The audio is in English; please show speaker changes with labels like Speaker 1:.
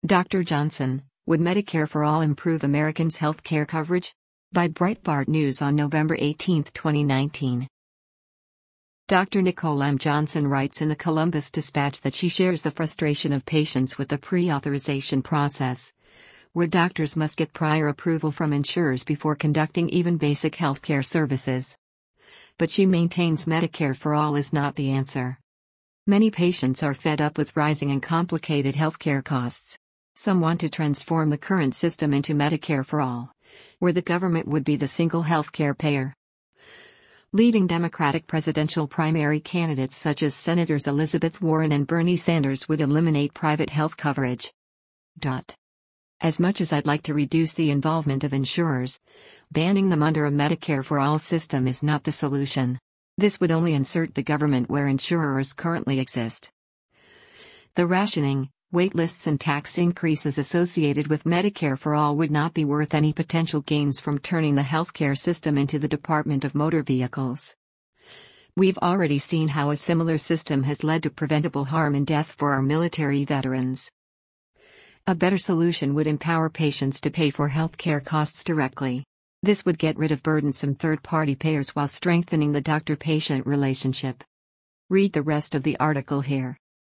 Speaker 1: Dr. Johnson, would Medicare for All improve Americans' health care coverage? By Breitbart News on November 18, 2019. Dr. Nicole M. Johnson writes in the Columbus Dispatch that she shares the frustration of patients with the pre-authorization process, where doctors must get prior approval from insurers before conducting even basic healthcare services. But she maintains Medicare for All is not the answer. Many patients are fed up with rising and complicated healthcare costs. Some want to transform the current system into Medicare for All, where the government would be the single healthcare payer. Leading Democratic presidential primary candidates such as Senators Elizabeth Warren and Bernie Sanders would eliminate private health coverage. As much as I'd like to reduce the involvement of insurers, banning them under a Medicare for All system is not the solution. This would only insert the government where insurers currently exist. The rationing, wait lists and tax increases associated with Medicare for All would not be worth any potential gains from turning the healthcare system into the Department of Motor Vehicles. We've already seen how a similar system has led to preventable harm and death for our military veterans. A better solution would empower patients to pay for healthcare costs directly. This would get rid of burdensome third-party payers while strengthening the doctor-patient relationship. Read the rest of the article here.